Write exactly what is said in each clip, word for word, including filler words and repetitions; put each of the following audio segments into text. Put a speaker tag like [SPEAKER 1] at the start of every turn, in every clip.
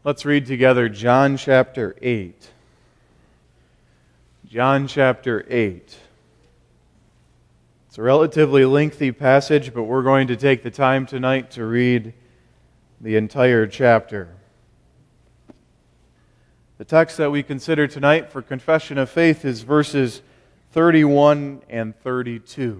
[SPEAKER 1] Let's read together John chapter eight. John chapter eight. It's a relatively lengthy passage, but we're going to take the time tonight to read the entire chapter. The text that we consider tonight for confession of faith is verses thirty-one and thirty-two.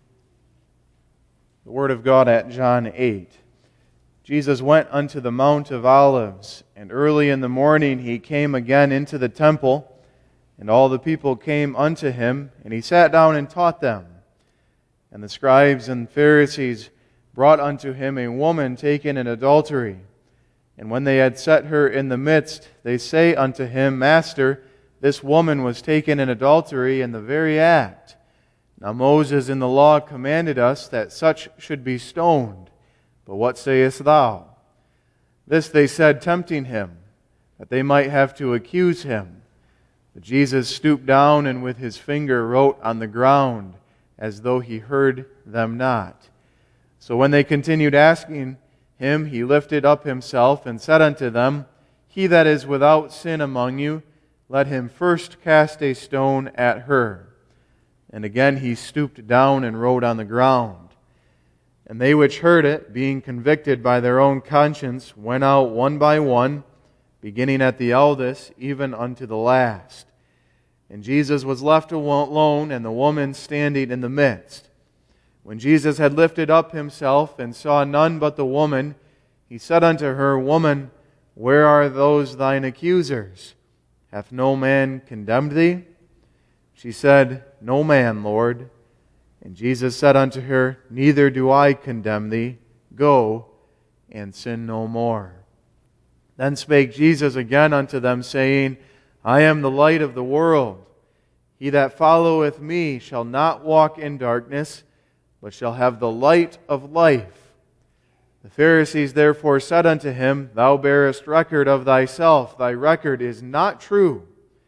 [SPEAKER 1] The Word of God at John eight. Jesus went unto the Mount of Olives, and early in the morning he came again into the temple, and all the people came unto him, and he sat down and taught them. And the scribes and Pharisees brought unto him a woman taken in adultery. And when they had set her in the midst, they say unto him, Master, this woman was taken in adultery in the very act. Now Moses in the law commanded us that such should be stoned. But what sayest thou? This they said, tempting him, that they might have to accuse him. But Jesus stooped down and with his finger wrote on the ground, as though he heard them not. So when they continued asking him, he lifted up himself and said unto them, He that is without sin among you, let him first cast a stone at her. And again he stooped down and wrote on the ground. And they which heard it, being convicted by their own conscience, went out one by one, beginning at the eldest, even unto the last. And Jesus was left alone, and the woman standing in the midst. When Jesus had lifted up himself, and saw none but the woman, he said unto her, Woman, where are those thine accusers? Hath no man condemned thee? She said, No man, Lord. And Jesus said unto her, Neither do I condemn thee. Go, and sin no more. Then spake Jesus again unto them, saying, I am the light of the world. He that followeth me shall not walk in darkness, but shall have the light of life. The Pharisees therefore said unto him, Thou bearest record of thyself, thy record is not true.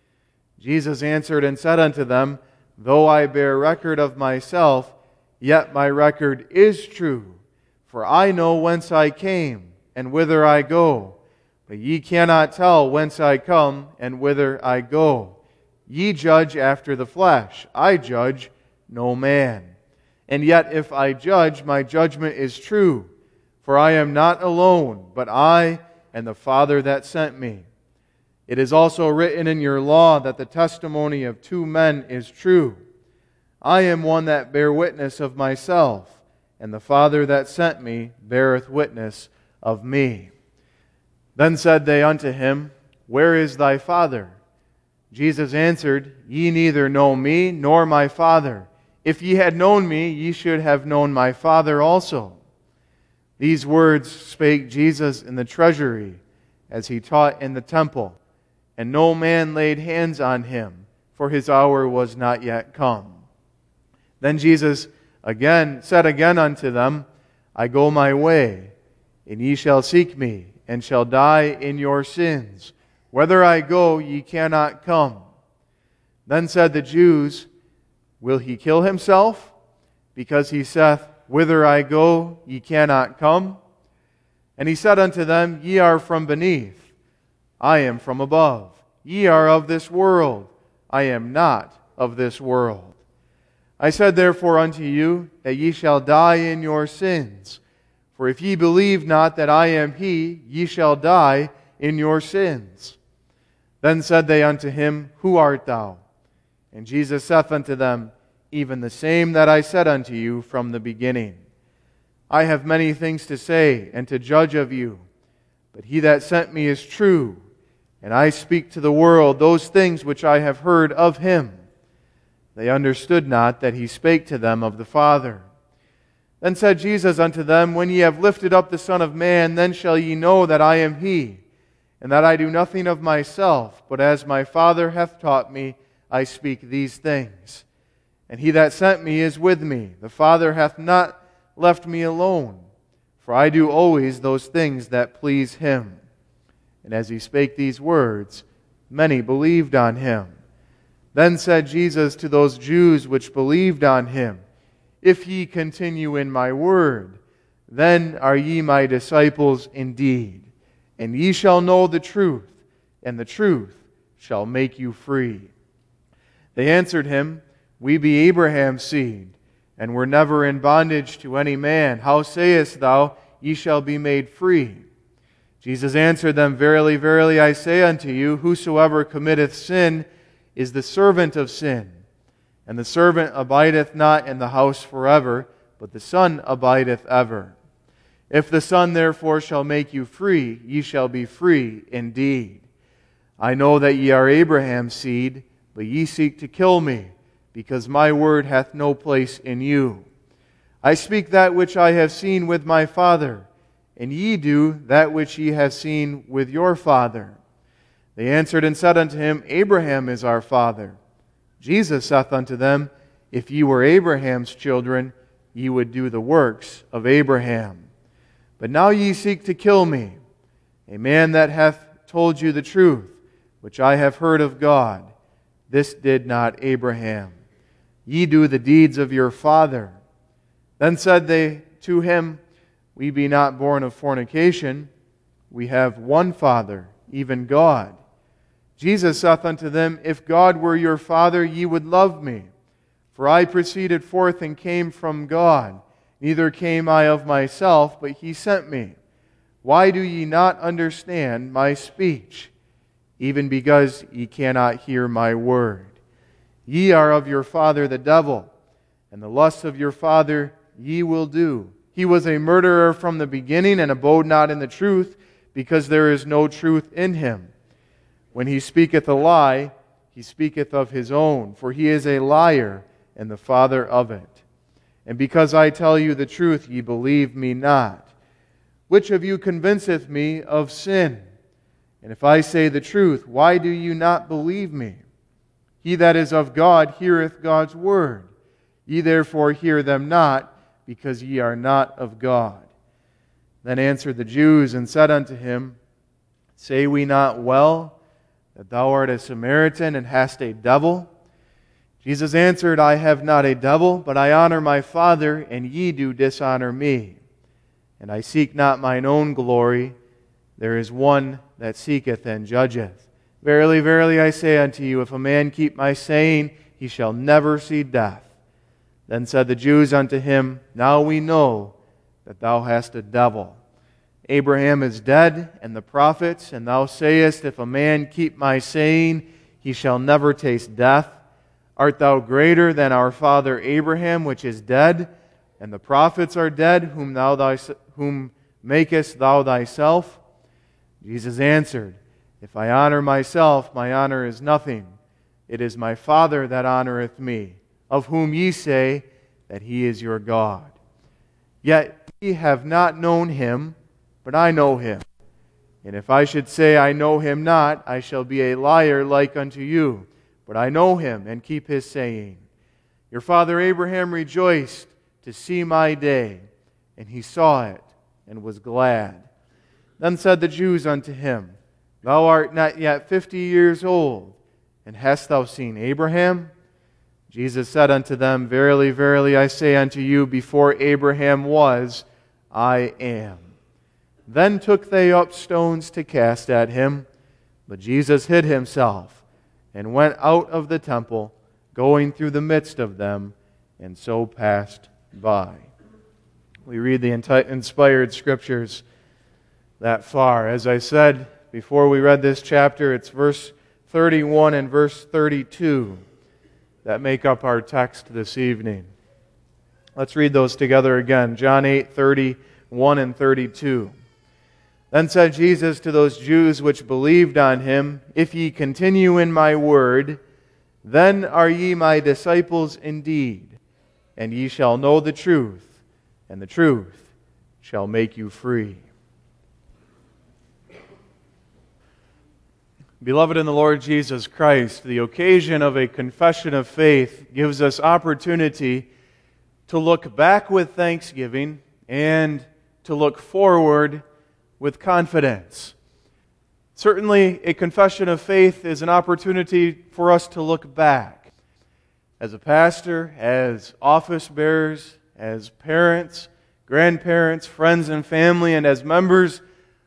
[SPEAKER 1] Jesus answered and said unto them, Though I bear record of myself, yet my record is true. For I know whence I came, and whither I go. But ye cannot tell whence I come, and whither I go. Ye judge after the flesh, I judge no man. And yet if I judge, my judgment is true. For I am not alone, but I and the Father that sent me. It is also written in your law that the testimony of two men is true. I am one that bear witness of myself, and the Father that sent me beareth witness of me. Then said they unto him, Where is thy Father? Jesus answered, Ye neither know me nor my Father. If ye had known me, ye should have known my Father also. These words spake Jesus in the treasury, as he taught in the temple. And no man laid hands on him, for his hour was not yet come. Then Jesus again said again unto them, I go my way, and ye shall seek me, and shall die in your sins. Whither I go, ye cannot come. Then said the Jews, Will he kill himself? Because he saith, Whither I go, ye cannot come. And he said unto them, Ye are from beneath, I am from above. Ye are of this world. I am not of this world. I said therefore unto you, that ye shall die in your sins. For if ye believe not that I am He, ye shall die in your sins. Then said they unto him, Who art thou? And Jesus saith unto them, Even the same that I said unto you from the beginning. I have many things to say and to judge of you, but He that sent me is true, and I speak to the world those things which I have heard of Him. They understood not that He spake to them of the Father. Then said Jesus unto them, When ye have lifted up the Son of Man, then shall ye know that I am He, and that I do nothing of myself, but as my Father hath taught me, I speak these things. And He that sent me is with me. The Father hath not left me alone, for I do always those things that please Him. And as He spake these words, many believed on Him. Then said Jesus to those Jews which believed on Him, If ye continue in my word, then are ye my disciples indeed, and ye shall know the truth, and the truth shall make you free. They answered him, We be Abraham's seed, and were never in bondage to any man. How sayest thou, Ye shall be made free? Jesus answered them, Verily, verily, I say unto you, whosoever committeth sin is the servant of sin. And the servant abideth not in the house forever, but the Son abideth ever. If the Son therefore shall make you free, ye shall be free indeed. I know that ye are Abraham's seed, but ye seek to kill me, because my word hath no place in you. I speak that which I have seen with my Father, and ye do that which ye have seen with your father. They answered and said unto him, Abraham is our father. Jesus saith unto them, If ye were Abraham's children, ye would do the works of Abraham. But now ye seek to kill me, a man that hath told you the truth, which I have heard of God. This did not Abraham. Ye do the deeds of your father. Then said they to him, We be not born of fornication. We have one Father, even God. Jesus saith unto them, If God were your Father, ye would love me. For I proceeded forth and came from God. Neither came I of myself, but He sent me. Why do ye not understand my speech? Even because ye cannot hear my word. Ye are of your father the devil, and the lusts of your father ye will do. He was a murderer from the beginning, and abode not in the truth, because there is no truth in him. When he speaketh a lie, he speaketh of his own, for he is a liar, and the father of it. And because I tell you the truth, ye believe me not. Which of you convinceth me of sin? And if I say the truth, why do you not believe me? He that is of God heareth God's word. Ye therefore hear them not, because ye are not of God. Then answered the Jews and said unto him, Say we not well that thou art a Samaritan and hast a devil? Jesus answered, I have not a devil, but I honor my Father, and ye do dishonor me. And I seek not mine own glory. There is one that seeketh and judgeth. Verily, verily, I say unto you, if a man keep my saying, he shall never see death. Then said the Jews unto him, Now we know that thou hast a devil. Abraham is dead, and the prophets, and thou sayest, If a man keep my saying, he shall never taste death. Art thou greater than our father Abraham, which is dead, and the prophets are dead, whom thou thy, whom makest thou thyself? Jesus answered, If I honor myself, my honor is nothing. It is my Father that honoreth me, of whom ye say that He is your God. Yet ye have not known Him, but I know Him. And if I should say I know Him not, I shall be a liar like unto you. But I know Him, and keep His saying. Your father Abraham rejoiced to see my day, and he saw it, and was glad. Then said the Jews unto him, Thou art not yet fifty years old, and hast thou seen Abraham? Jesus said unto them, Verily, verily, I say unto you, before Abraham was, I am. Then took they up stones to cast at him, but Jesus hid himself, and went out of the temple, going through the midst of them, and so passed by. We read the inspired Scriptures that far. As I said before we read this chapter, it's verse thirty-one and verse thirty-two that make up our text this evening. Let's read those together again. John eight, thirty-one and thirty-two. Then said Jesus to those Jews which believed on Him, If ye continue in my word, then are ye my disciples indeed, and ye shall know the truth, and the truth shall make you free. Beloved in the Lord Jesus Christ, the occasion of a confession of faith gives us opportunity to look back with thanksgiving and to look forward with confidence. Certainly, a confession of faith is an opportunity for us to look back. As a pastor, as office bearers, as parents, grandparents, friends and family, and as members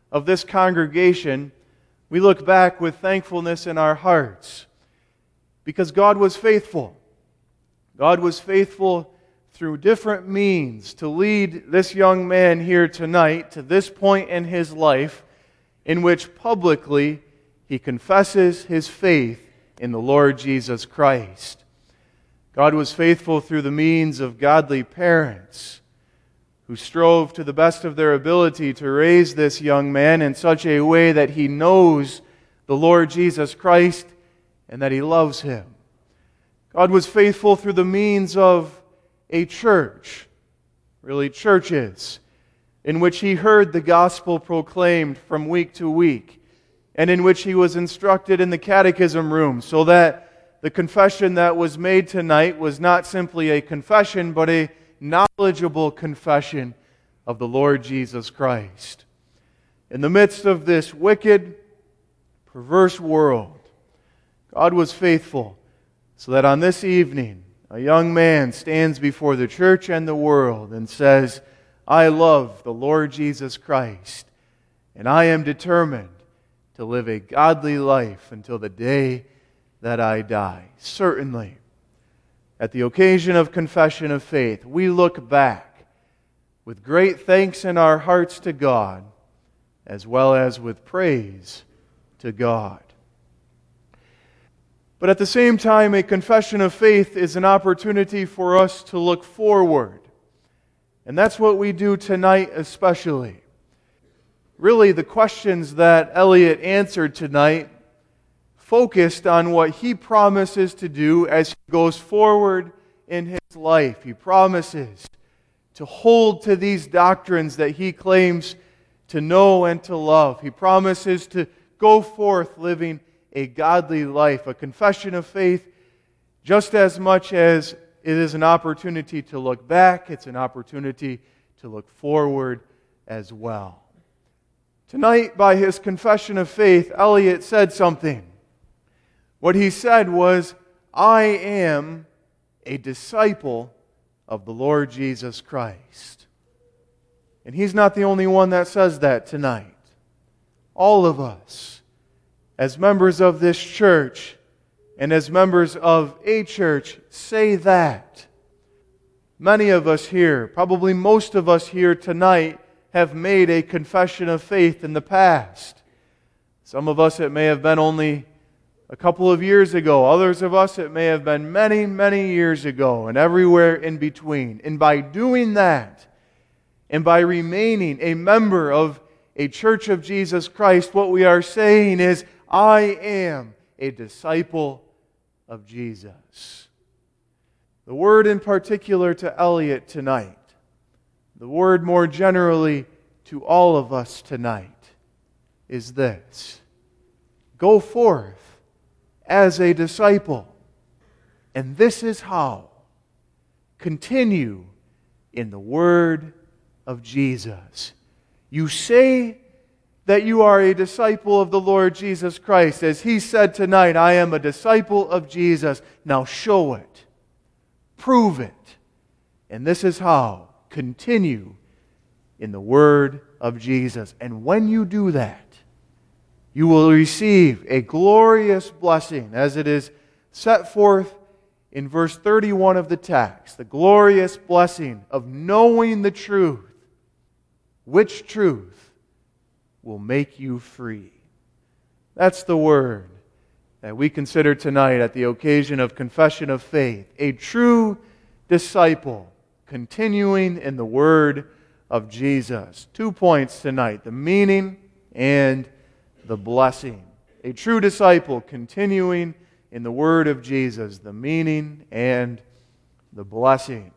[SPEAKER 1] of this congregation, we look back with thankfulness in our hearts because God was faithful. God was faithful through different means to lead this young man here tonight to this point in his life in which publicly he confesses his faith in the Lord Jesus Christ. God was faithful through the means of godly parents who strove to the best of their ability to raise this young man in such a way that he knows the Lord Jesus Christ and that he loves Him. God was faithful through the means of a church, really churches, in which he heard the gospel proclaimed from week to week, and in which he was instructed in the catechism room, so that the confession that was made tonight was not simply a confession, but a knowledgeable confession of the Lord Jesus Christ. In the midst of this wicked, perverse world, God was faithful, so that on this evening, a young man stands before the church and the world and says, I love the Lord Jesus Christ, and I am determined to live a godly life until the day that I die. Certainly, at the occasion of confession of faith, we look back with great thanks in our hearts to God, as well as with praise to God. But at the same time, a confession of faith is an opportunity for us to look forward. And that's what we do tonight especially. Really, the questions that Elliot answered tonight focused on what he promises to do as he goes forward in his life. He promises to hold to these doctrines that he claims to know and to love. He promises to go forth living a godly life, a confession of faith, just as much as it is an opportunity to look back, it's an opportunity to look forward as well. Tonight, by his confession of faith, Elliot said something. What he said was, I am a disciple of the Lord Jesus Christ. And he's not the only one that says that tonight. All of us, as members of this church and as members of a church, say that. Many of us here, probably most of us here tonight, have made a confession of faith in the past. Some of us, it may have been only a couple of years ago. Others of us, it may have been many, many years ago, and everywhere in between. And by doing that, and by remaining a member of a Church of Jesus Christ, what we are saying is, I am a disciple of Jesus. The word in particular to Elliot tonight, the word more generally to all of us tonight, is this. Go forth as a disciple. And this is how. Continue in the word of Jesus. You say that you are a disciple of the Lord Jesus Christ. As he said tonight, I am a disciple of Jesus. Now show it. Prove it. And this is how. Continue in the word of Jesus. And when you do that, you will receive a glorious blessing, as it is set forth in verse thirty-one of the text. The glorious blessing of knowing the truth. Which truth will make you free. That's the word that we consider tonight at the occasion of confession of faith. A true disciple continuing in the word of Jesus. Two points tonight, the meaning and the blessing. A true disciple continuing in the word of Jesus, the meaning and the blessing.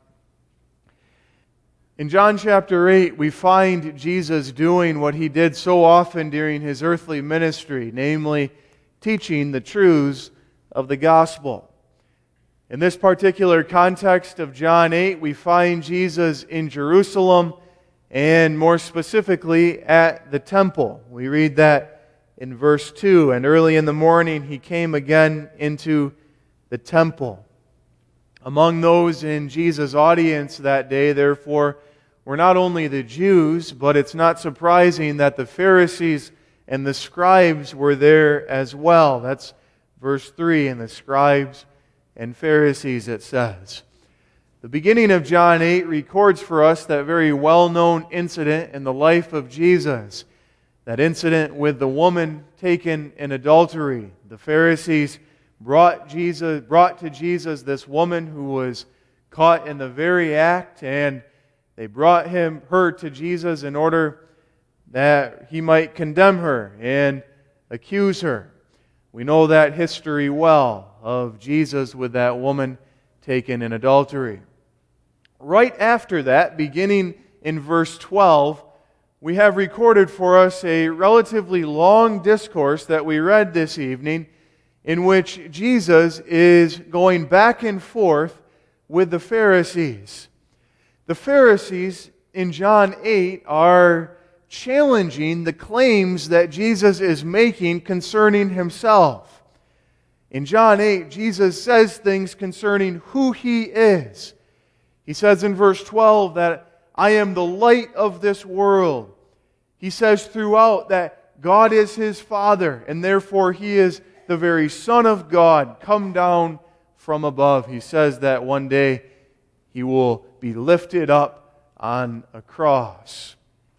[SPEAKER 1] In John chapter eight, we find Jesus doing what He did so often during His earthly ministry, namely teaching the truths of the gospel. In this particular context of John eight, we find Jesus in Jerusalem, and more specifically at the temple. We read that in verse two, and early in the morning He came again into the temple. Among those in Jesus' audience that day, therefore, were not only the Jews, but it's not surprising that the Pharisees and the scribes were there as well. That's verse three, and the scribes and Pharisees, it says. The beginning of John eight records for us that very well-known incident in the life of Jesus. That incident with the woman taken in adultery. The Pharisees brought Jesus, brought to Jesus this woman who was caught in the very act, and they brought him, her to Jesus in order that he might condemn her and accuse her. We know that history well of Jesus with that woman taken in adultery. Right after that, beginning in verse twelve, we have recorded for us a relatively long discourse that we read this evening, in which Jesus is going back and forth with the Pharisees. The Pharisees in John eight are challenging the claims that Jesus is making concerning himself. In John eight, Jesus says things concerning who he is. He says in verse twelve that I am the light of this world. He says throughout that God is his Father, and therefore he is the very Son of God come down from above. He says that one day he will be lifted up on a cross.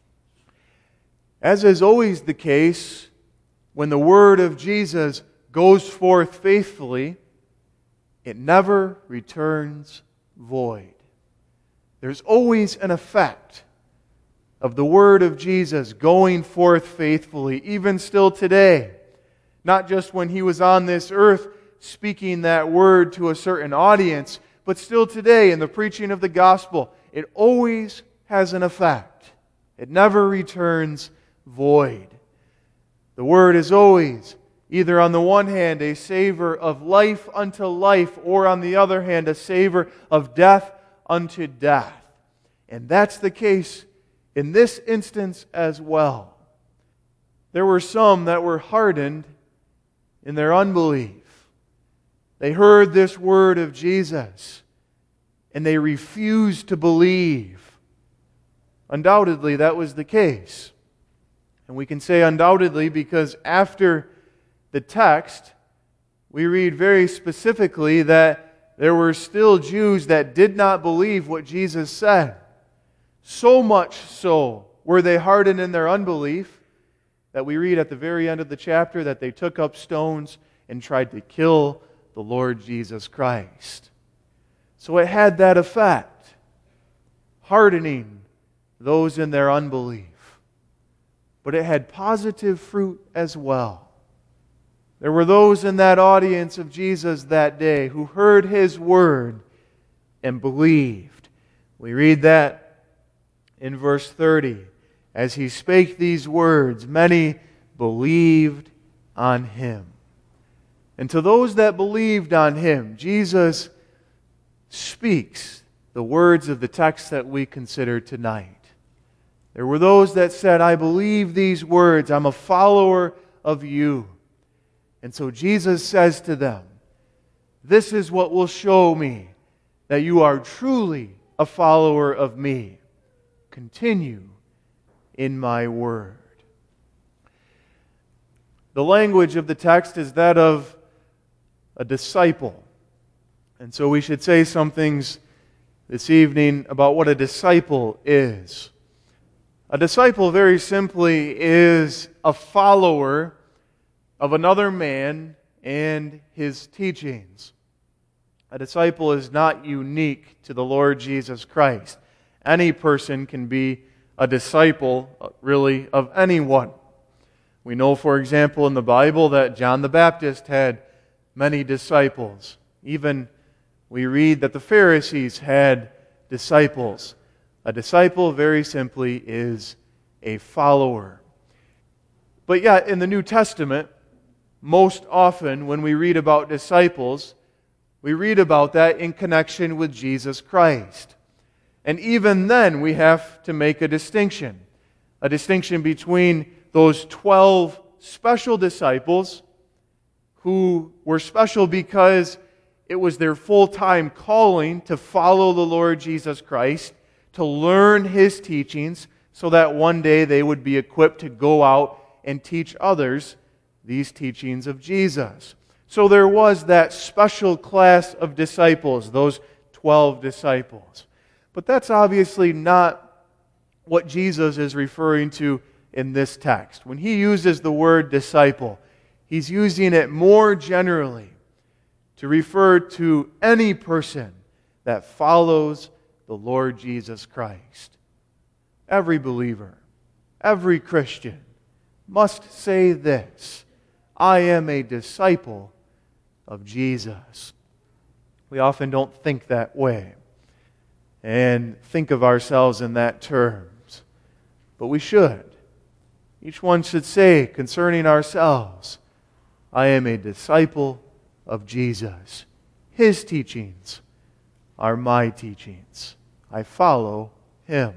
[SPEAKER 1] As is always the case, when the word of Jesus goes forth faithfully, it never returns void. There's always an effect of the word of Jesus going forth faithfully, even still today. Not just when he was on this earth speaking that word to a certain audience, but still today in the preaching of the gospel. It always has an effect. It never returns void. The word is always either on the one hand a savor of life unto life, or on the other hand a savor of death unto death. And that's the case in this instance as well. There were some that were hardened in their unbelief. They heard this word of Jesus and they refused to believe. Undoubtedly, that was the case. And we can say undoubtedly because after the text, we read very specifically that there were still Jews that did not believe what Jesus said. So much so were they hardened in their unbelief that we read at the very end of the chapter that they took up stones and tried to kill the Lord Jesus Christ. So it had that effect, hardening those in their unbelief. But it had positive fruit as well. There were those in that audience of Jesus that day who heard his word and believed. We read that in verse thirty. As he spake these words, many believed on him. And to those that believed on him, Jesus speaks the words of the text that we consider tonight. There were those that said, I believe these words, I'm a follower of you. And so Jesus says to them, this is what will show me that you are truly a follower of me. Continue in my word. The language of the text is that of a disciple. And so we should say some things this evening about what a disciple is. A disciple, very simply, is a follower of another man and his teachings. A disciple is not unique to the Lord Jesus Christ. Any person can be a disciple, really, of anyone. We know, for example, in the Bible that John the Baptist had many disciples. Even we read that the Pharisees had disciples. A disciple, very simply, is a follower. But yet, in the New Testament, most often when we read about disciples, we read about that in connection with Jesus Christ. And even then, we have to make a distinction. A distinction between those twelve special disciples who were special because it was their full-time calling to follow the Lord Jesus Christ, to learn His teachings so that one day they would be equipped to go out and teach others these teachings of Jesus. So there was that special class of disciples, those twelve disciples. But that's obviously not what Jesus is referring to in this text. When He uses the word disciple, He's using it more generally to refer to any person that follows the Lord Jesus Christ. Every believer, every Christian must say this: I am a disciple of Jesus. We often don't think that way and think of ourselves in that terms, but we should. Each one should say concerning ourselves, I am a disciple of Jesus. His teachings are my teachings. I follow Him.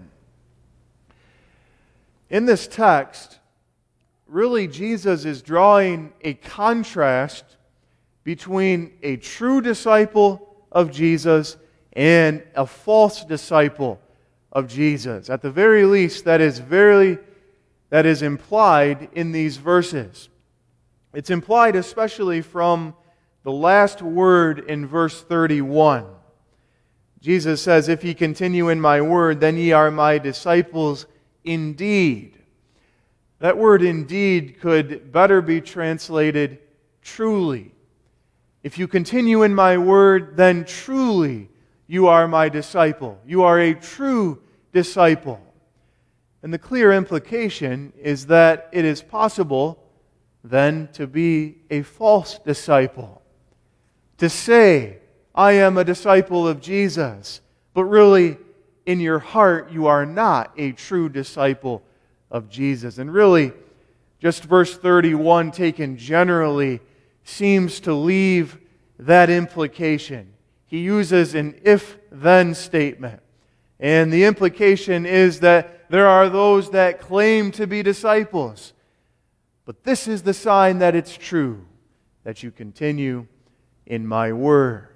[SPEAKER 1] In this text, really Jesus is drawing a contrast between a true disciple of Jesus and a false disciple of Jesus. At the very least, that is very that is implied in these verses. It's implied especially from the last word in verse thirty-one. Jesus says, if ye continue in my word, then ye are my disciples indeed. That word indeed could better be translated truly. If you continue in my word, then truly you are my disciple. You are a true disciple. And the clear implication is that it is possible then to be a false disciple. To say, I am a disciple of Jesus, but really in your heart you are not a true disciple of Jesus. And really, just verse thirty-one taken generally seems to leave that implication. He uses an if-then statement. And the implication is that there are those that claim to be disciples. But this is the sign that it's true, that you continue in my word.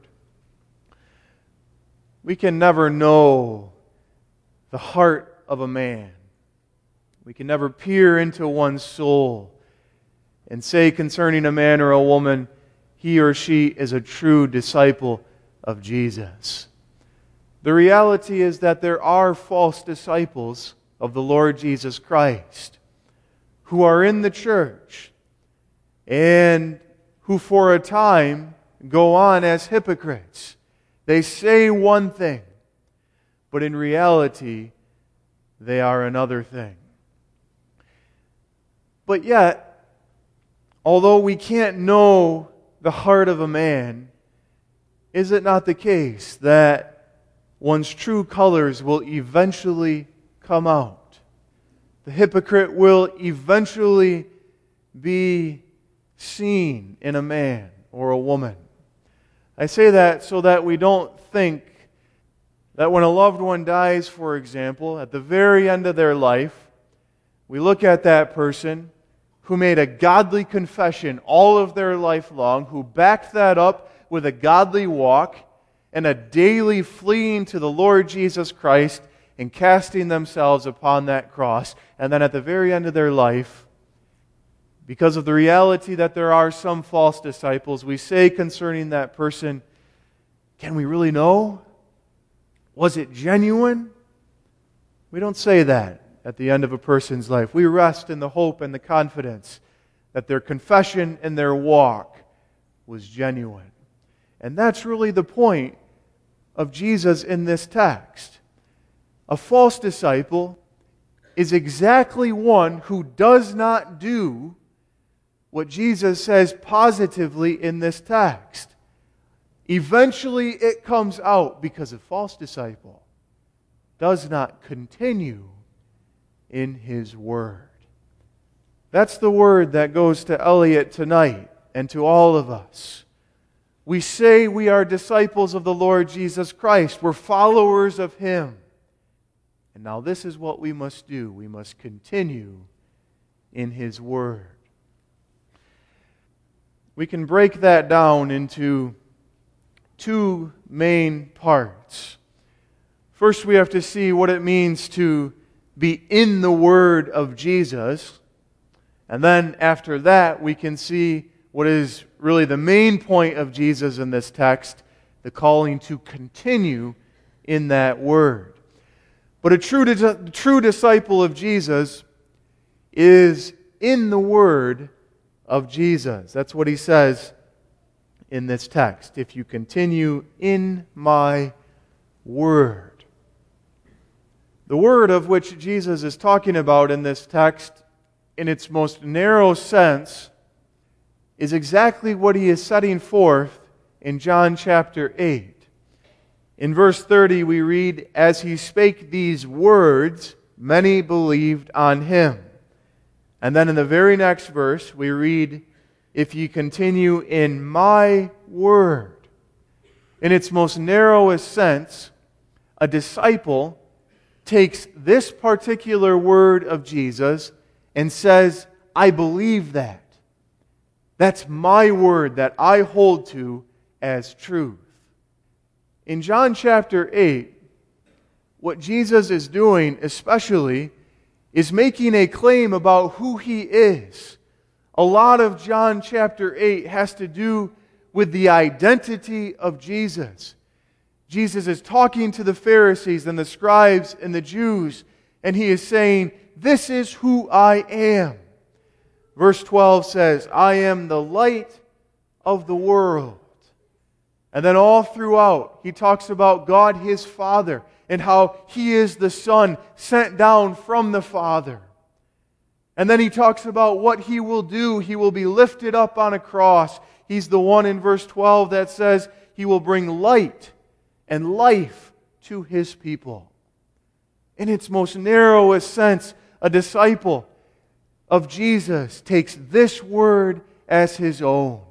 [SPEAKER 1] We can never know the heart of a man. We can never peer into one's soul and say concerning a man or a woman, he or she is a true disciple of Jesus. The reality is that there are false disciples of the Lord Jesus Christ who are in the church and who for a time go on as hypocrites. They say one thing, but in reality, they are another thing. But yet, although we can't know the heart of a man, is it not the case that one's true colors will eventually come out? The hypocrite will eventually be seen in a man or a woman. I say that so that we don't think that when a loved one dies, for example, at the very end of their life, we look at that person who made a godly confession all of their life long, who backed that up with a godly walk and a daily fleeing to the Lord Jesus Christ and casting themselves upon that cross. And then at the very end of their life, because of the reality that there are some false disciples, we say concerning that person, can we really know? Was it genuine? We don't say that at the end of a person's life. We rest in the hope and the confidence that their confession and their walk was genuine. And that's really the point of Jesus in this text. A false disciple is exactly one who does not do what Jesus says positively in this text. Eventually it comes out because a false disciple does not continue in his word. That's the word that goes to Elliot tonight and to all of us. We say we are disciples of the Lord Jesus Christ. We're followers of Him. And now this is what we must do. We must continue in His word. We can break that down into two main parts. First, we have to see what it means to be in the Word of Jesus. And then after that, we can see what is really the main point of Jesus in this text, the calling to continue in that Word. But a true, true disciple of Jesus is in the Word of Jesus. That's what he says in this text. If you continue in my Word. The Word of which Jesus is talking about in this text, in its most narrow sense, is exactly what he is setting forth in John chapter eight. In verse thirty we read, "As he spake these words, many believed on him." And then in the very next verse we read, "If ye continue in my word." In its most narrowest sense, a disciple takes this particular word of Jesus and says, "I believe that. That's my word that I hold to as truth." In John chapter eight, what Jesus is doing especially is making a claim about who He is. A lot of John chapter eight has to do with the identity of Jesus. Jesus is talking to the Pharisees and the scribes and the Jews, and He is saying, "This is who I am." Verse twelve says, "I am the light of the world." And then all throughout, He talks about God His Father and how He is the Son sent down from the Father. And then He talks about what He will do. He will be lifted up on a cross. He's the one in verse twelve that says He will bring light and life to His people. In its most narrowest sense, a disciple of Jesus takes this word as his own.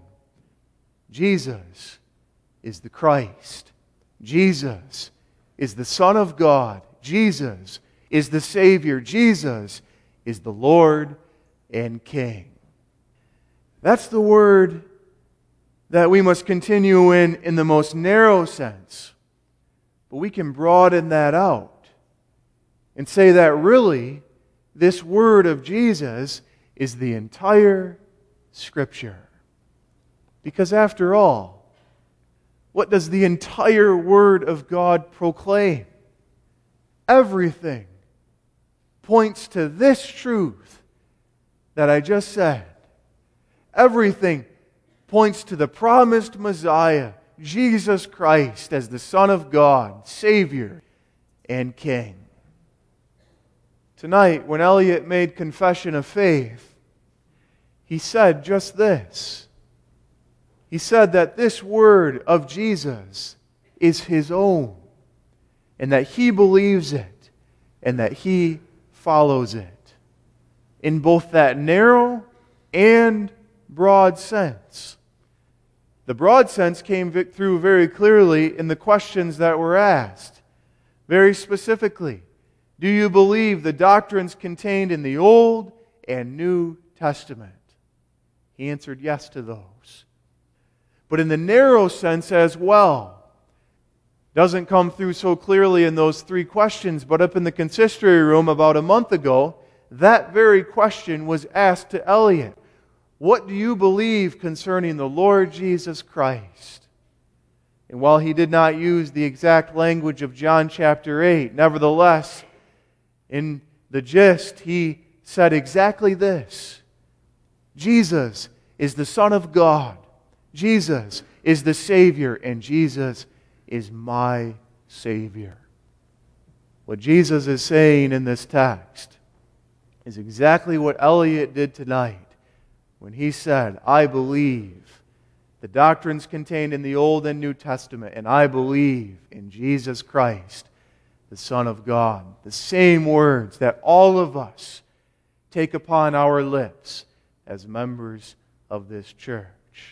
[SPEAKER 1] Jesus is the Christ. Jesus is the Son of God. Jesus is the Savior. Jesus is the Lord and King. That's the word that we must continue in in the most narrow sense. But we can broaden that out and say that really this word of Jesus is the entire Scripture. Because after all, what does the entire Word of God proclaim? Everything points to this truth that I just said. Everything points to the promised Messiah, Jesus Christ, as the Son of God, Savior, and King. Tonight, when Elliot made confession of faith, he said just this. He said that this word of Jesus is his own, and that he believes it, and that he follows it, in both that narrow and broad sense. The broad sense came through very clearly in the questions that were asked. Very specifically, do you believe the doctrines contained in the Old and New Testament? He answered yes to those. But in the narrow sense as well, doesn't come through so clearly in those three questions, but up in the consistory room about a month ago, that very question was asked to Elliot. What do you believe concerning the Lord Jesus Christ? And while he did not use the exact language of John chapter eight, nevertheless, in the gist, he said exactly this. Jesus is the Son of God. Jesus is the Savior, and Jesus is my Savior. What Jesus is saying in this text is exactly what Elliot did tonight when he said, I believe the doctrines contained in the Old and New Testament, and I believe in Jesus Christ, the Son of God. The same words that all of us take upon our lips as members of this church.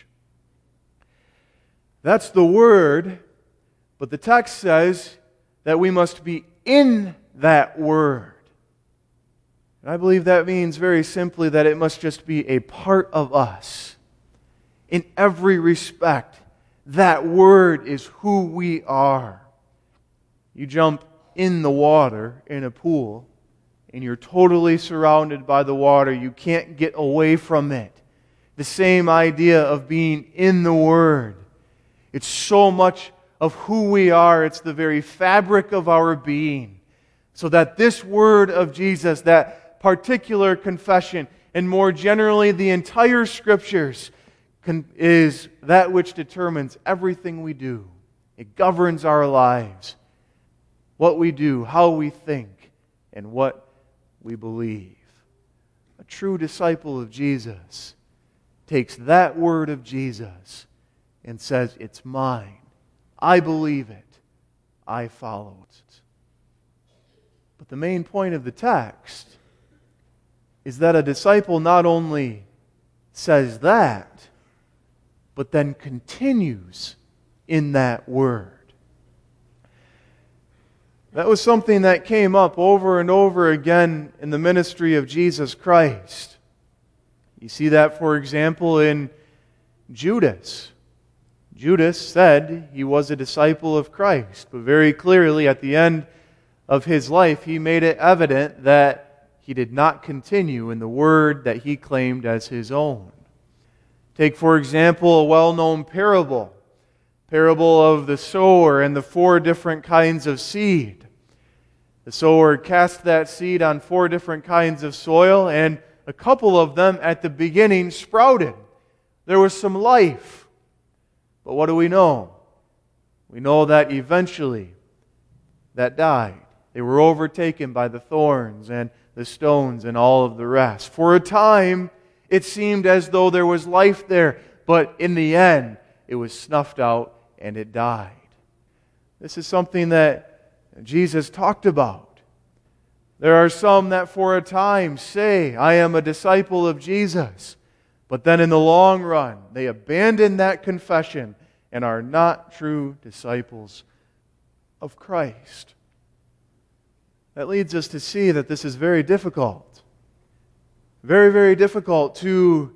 [SPEAKER 1] That's the word, but the text says that we must be in that word. And I believe that means very simply that it must just be a part of us. In every respect, that word is who we are. You jump in the water, in a pool, and you're totally surrounded by the water. You can't get away from it. The same idea of being in the Word. It's so much of who we are. It's the very fabric of our being. So that this Word of Jesus, that particular confession, and more generally the entire Scriptures, is that which determines everything we do. It governs our lives. What we do, how we think, and what we believe. A true disciple of Jesus takes that word of Jesus and says, it's mine. I believe it. I follow it. But the main point of the text is that a disciple not only says that, but then continues in that word. That was something that came up over and over again in the ministry of Jesus Christ. You see that, for example, in Judas. Judas said he was a disciple of Christ, but very clearly at the end of his life, he made it evident that he did not continue in the word that he claimed as his own. Take, for example, a well-known parable. Parable of the sower and the four different kinds of seed. The sower cast that seed on four different kinds of soil, and a couple of them at the beginning sprouted. There was some life. But what do we know? We know that eventually that died. They were overtaken by the thorns and the stones and all of the rest. For a time, it seemed as though there was life there, but in the end, it was snuffed out and it died. This is something that Jesus talked about. There are some that for a time say, I am a disciple of Jesus. But then in the long run, they abandon that confession and are not true disciples of Christ. That leads us to see that this is very difficult. Very, very difficult to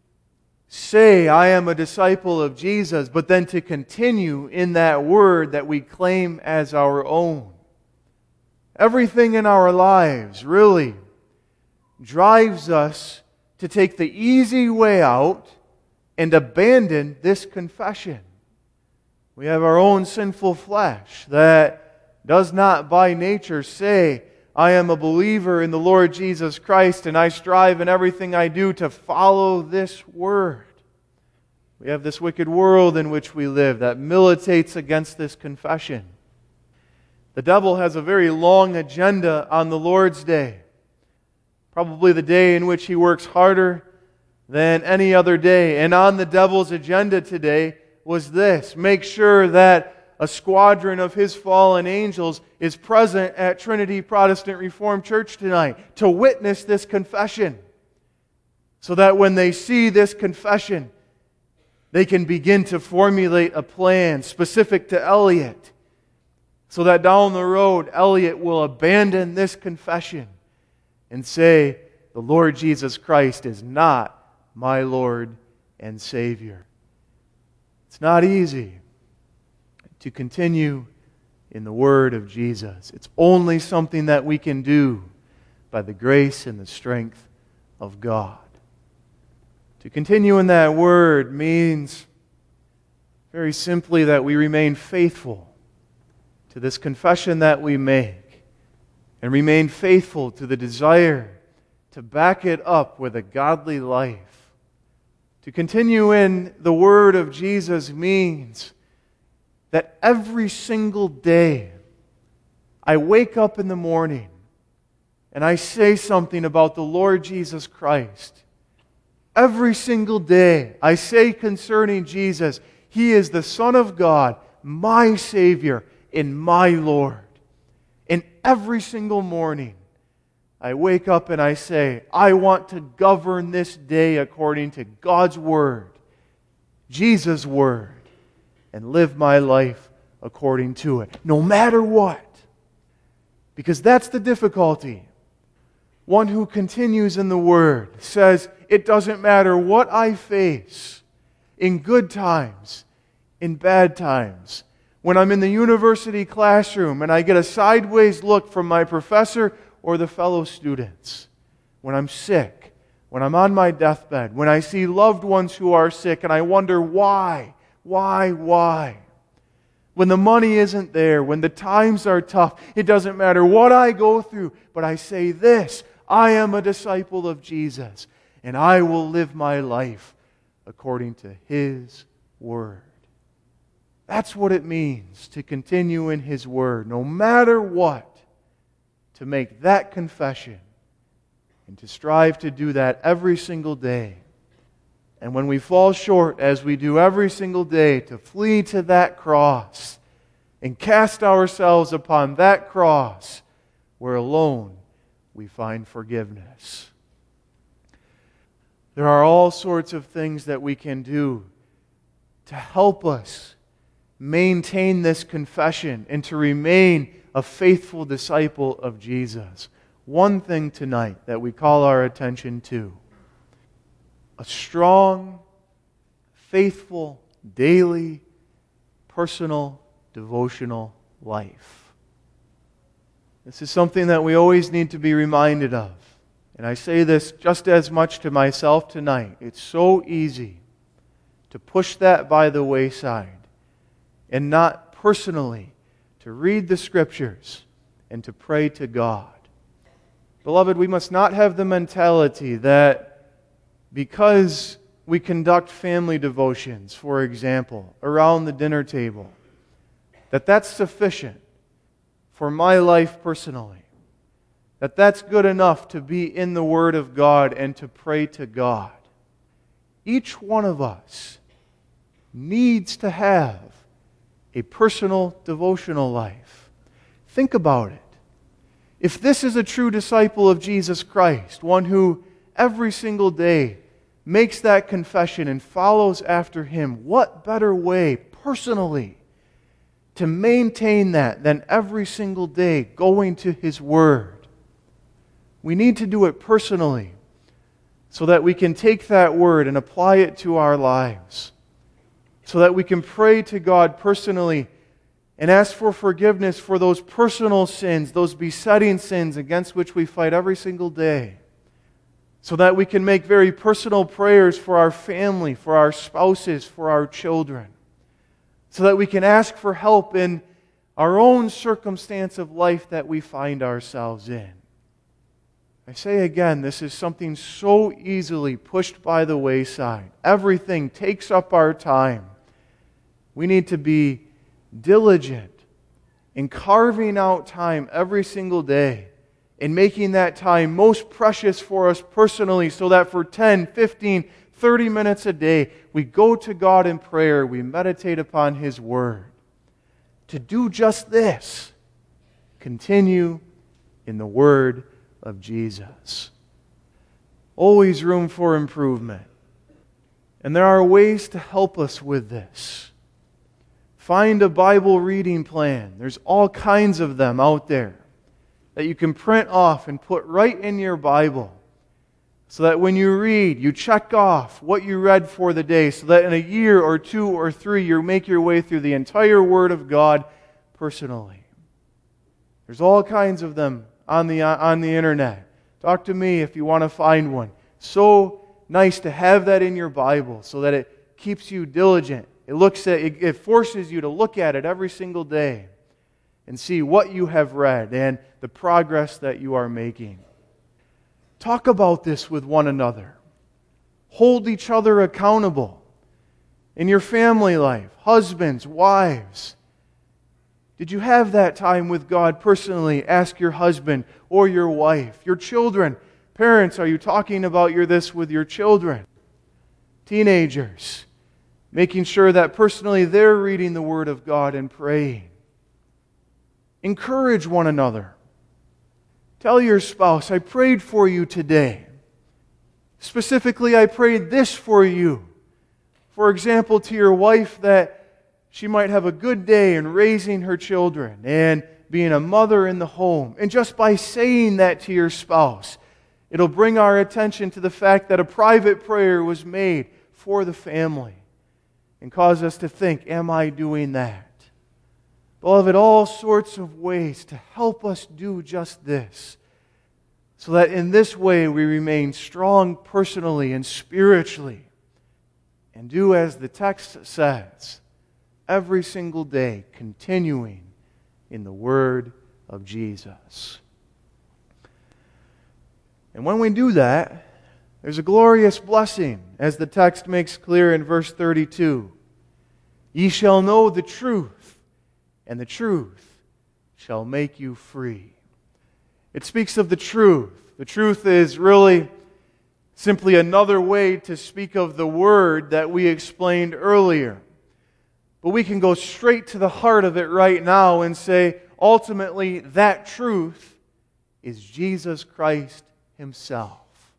[SPEAKER 1] say, I am a disciple of Jesus, but then to continue in that word that we claim as our own. Everything in our lives really drives us to take the easy way out and abandon this confession. We have our own sinful flesh that does not by nature say, I am a believer in the Lord Jesus Christ and I strive in everything I do to follow this word. We have this wicked world in which we live that militates against this confession. The devil has a very long agenda on the Lord's Day. Probably the day in which he works harder than any other day. And on the devil's agenda today was this: make sure that a squadron of his fallen angels is present at Trinity Protestant Reformed Church tonight to witness this confession. So that when they see this confession, they can begin to formulate a plan specific to Elliot. So that down the road, Elliot will abandon this confession and say, the Lord Jesus Christ is not my Lord and Savior. It's not easy to continue in the Word of Jesus. It's only something that we can do by the grace and the strength of God. To continue in that Word means very simply that we remain faithful to this confession that we make and remain faithful to the desire to back it up with a godly life. To continue in the Word of Jesus means that every single day I wake up in the morning and I say something about the Lord Jesus Christ. Every single day I say concerning Jesus, He is the Son of God, my Savior, and my Lord. And every single morning I wake up and I say, I want to govern this day according to God's Word, Jesus' Word, and live my life according to it, no matter what. Because that's the difficulty. One who continues in the Word says, it doesn't matter what I face, in good times, in bad times, when I'm in the university classroom and I get a sideways look from my professor or the fellow students, when I'm sick, when I'm on my deathbed, when I see loved ones who are sick and I wonder why, why, why? When the money isn't there, when the times are tough, it doesn't matter what I go through, but I say this, I am a disciple of Jesus, and I will live my life according to His Word. That's what it means to continue in His Word, no matter what, to make that confession and to strive to do that every single day. And when we fall short, as we do every single day, to flee to that cross and cast ourselves upon that cross where alone we find forgiveness. There are all sorts of things that we can do to help us maintain this confession and to remain a faithful disciple of Jesus. One thing tonight that we call our attention to: a strong, faithful, daily, personal, devotional life. This is something that we always need to be reminded of. And I say this just as much to myself tonight. It's so easy to push that by the wayside and not personally to read the Scriptures and to pray to God. Beloved, we must not have the mentality that because we conduct family devotions, for example, around the dinner table, that that's sufficient for my life personally. That that's good enough to be in the Word of God and to pray to God. Each one of us needs to have a personal devotional life. Think about it. If this is a true disciple of Jesus Christ, one who every single day makes that confession and follows after Him, what better way personally to maintain that than every single day going to His Word? We need to do it personally so that we can take that Word and apply it to our lives, so that we can pray to God personally and ask for forgiveness for those personal sins, those besetting sins against which we fight every single day, so that we can make very personal prayers for our family, for our spouses, for our children, so that we can ask for help in our own circumstance of life that we find ourselves in. I say again, this is something so easily pushed by the wayside. Everything takes up our time. We need to be diligent in carving out time every single day and making that time most precious for us personally, so that for ten, fifteen, thirty minutes a day we go to God in prayer, we meditate upon His Word. To do just this, continue in the Word of Jesus. Always room for improvement. And there are ways to help us with this. Find a Bible reading plan. There's all kinds of them out there that you can print off and put right in your Bible, so that when you read, you check off what you read for the day, so that in a year or two or three, you make your way through the entire Word of God personally. There's all kinds of them on the, on the internet. Talk to me if you want to find one. So nice to have that in your Bible so that it keeps you diligent. It looks at it, it forces you to look at it every single day and see what you have read and the progress that you are making. Talk about this with one another. Hold each other accountable. In your family life, husbands, wives, did you have that time with God personally? Ask your husband or your wife. Your children, parents, are you talking about your this with your children? Teenagers, making sure that personally they're reading the Word of God and praying. Encourage one another. Tell your spouse, I prayed for you today. Specifically, I prayed this for you. For example, to your wife, that she might have a good day in raising her children and being a mother in the home. And just by saying that to your spouse, it'll bring our attention to the fact that a private prayer was made for the family and cause us to think, am I doing that? Beloved, all sorts of ways to help us do just this, so that in this way we remain strong personally and spiritually, and do as the text says, every single day, continuing in the Word of Jesus. And when we do that, there's a glorious blessing, as the text makes clear in verse thirty-two. Ye shall know the truth, and the truth shall make you free. It speaks of the truth. The truth is really simply another way to speak of the Word that we explained earlier. But we can go straight to the heart of it right now and say, ultimately, that truth is Jesus Christ Himself.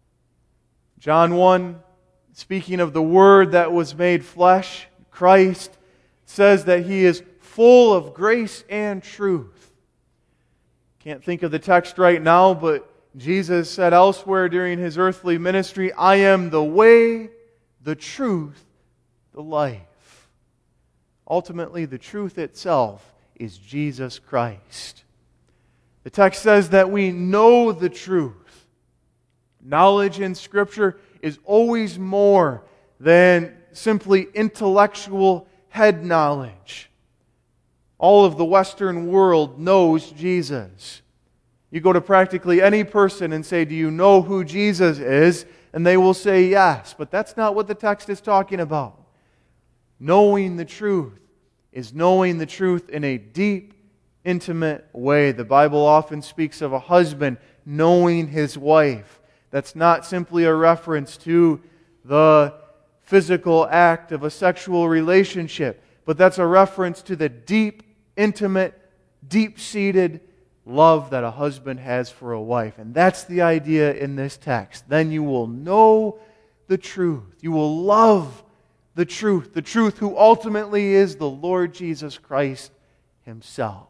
[SPEAKER 1] John one, speaking of the Word that was made flesh, Christ, says that He is full of grace and truth. Can't think of the text right now, but Jesus said elsewhere during His earthly ministry, I am the way, the truth, the life. Ultimately, the truth itself is Jesus Christ. The text says that we know the truth. Knowledge in Scripture is always more than simply intellectual head knowledge. All of the Western world knows Jesus. You go to practically any person and say, do you know who Jesus is? And they will say yes. But that's not what the text is talking about. Knowing the truth is knowing the truth in a deep, intimate way. The Bible often speaks of a husband knowing his wife. That's not simply a reference to the physical act of a sexual relationship, but that's a reference to the deep, intimate, deep-seated love that a husband has for a wife. And that's the idea in this text. Then you will know the truth. You will love the truth. The truth who ultimately is the Lord Jesus Christ Himself.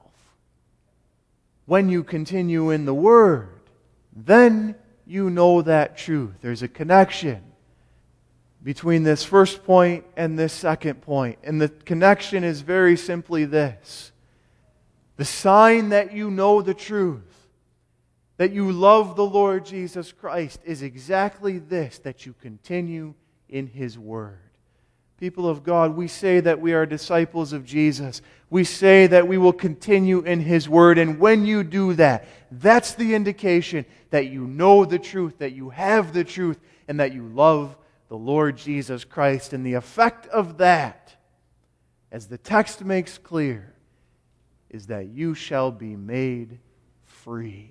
[SPEAKER 1] When you continue in the Word, then you know that truth. There's a connection between this first point and this second point. And the connection is very simply this. The sign that you know the truth, that you love the Lord Jesus Christ, is exactly this, that you continue in His Word. People of God, we say that we are disciples of Jesus. We say that we will continue in His Word. And when you do that, that's the indication that you know the truth, that you have the truth, and that you love the Lord Jesus Christ. And the effect of that, as the text makes clear, is that you shall be made free.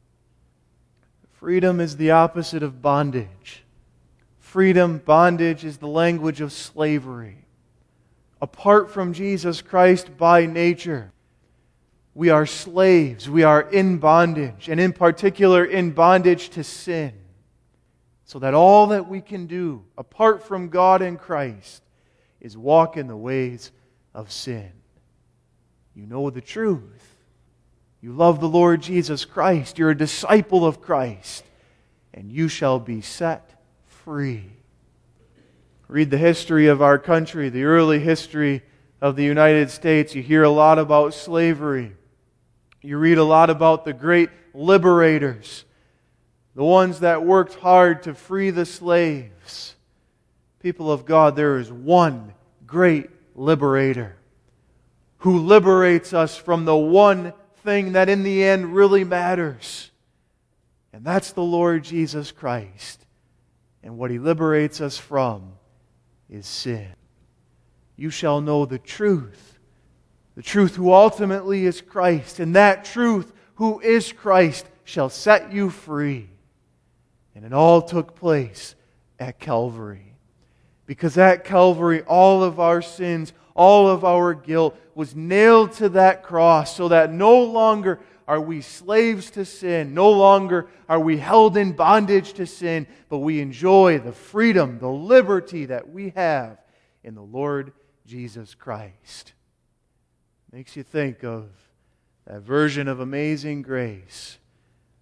[SPEAKER 1] Freedom is the opposite of bondage. Freedom, bondage is the language of slavery. Apart from Jesus Christ by nature, we are slaves. We are in bondage, and in particular in bondage to sin. So that all that we can do, apart from God and Christ, is walk in the ways of sin. You know the truth. You love the Lord Jesus Christ. You're a disciple of Christ. And you shall be set free. Read the history of our country, the early history of the United States. You hear a lot about slavery. You read a lot about the great liberators, the ones that worked hard to free the slaves. People of God, there is one great liberator who liberates us from the one thing that in the end really matters. And that's the Lord Jesus Christ. And what He liberates us from is sin. You shall know the truth. The truth who ultimately is Christ. And that truth who is Christ shall set you free. And it all took place at Calvary. Because at Calvary, all of our sins, all of our guilt was nailed to that cross, so that no longer are we slaves to sin, no longer are we held in bondage to sin, but we enjoy the freedom, the liberty that we have in the Lord Jesus Christ. Makes you think of that version of Amazing Grace.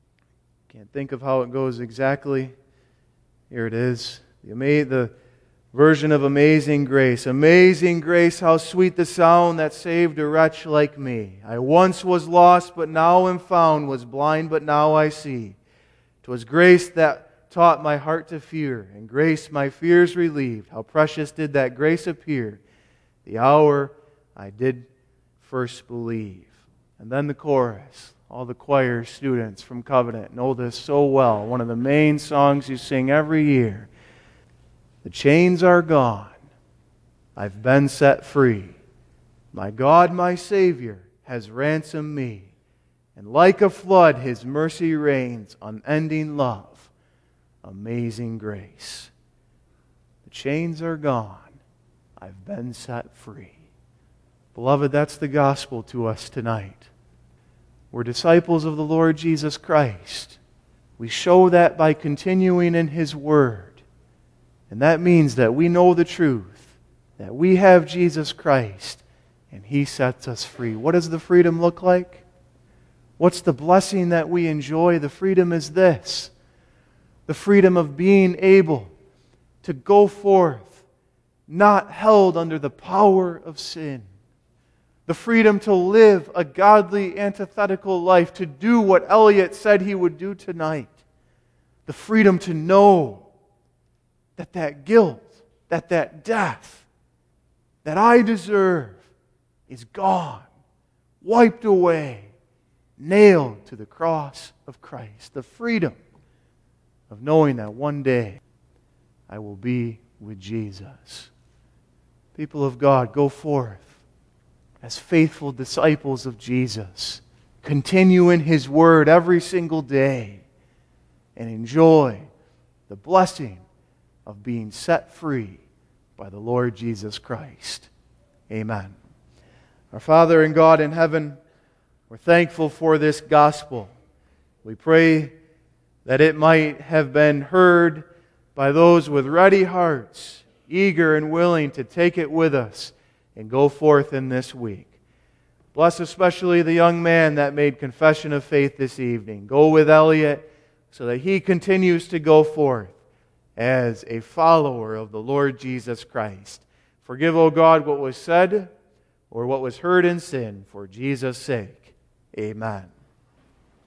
[SPEAKER 1] Can't think of how it goes exactly. Here it is. The, the version of Amazing Grace. Amazing grace, how sweet the sound that saved a wretch like me. I once was lost, but now am found, was blind, but now I see. 'Twas grace that taught my heart to fear, and grace my fears relieved. How precious did that grace appear, the hour I did first believe. And then the chorus. All the choir students from Covenant know this so well. One of the main songs you sing every year. The chains are gone. I've been set free. My God, my Savior, has ransomed me. And like a flood, His mercy reigns, unending love, amazing grace. The chains are gone. I've been set free. Beloved, that's the gospel to us tonight. We're disciples of the Lord Jesus Christ. We show that by continuing in His Word. And that means that we know the truth, that we have Jesus Christ, and He sets us free. What does the freedom look like? What's the blessing that we enjoy? The freedom is this: the freedom of being able to go forth, not held under the power of sin. The freedom to live a godly, antithetical life, to do what Elliot said he would do tonight. The freedom to know that that guilt, that that death that I deserve is gone, wiped away, nailed to the cross of Christ. The freedom of knowing that one day I will be with Jesus. People of God, go forth as faithful disciples of Jesus. Continue in His Word every single day and enjoy the blessing of being set free by the Lord Jesus Christ. Amen. Our Father and God in heaven, we're thankful for this gospel. We pray that it might have been heard by those with ready hearts, eager and willing to take it with us and go forth in this week. Bless especially the young man that made confession of faith this evening. Go with Elliot so that he continues to go forth as a follower of the Lord Jesus Christ. Forgive, O God, what was said or what was heard in sin for Jesus' sake. Amen.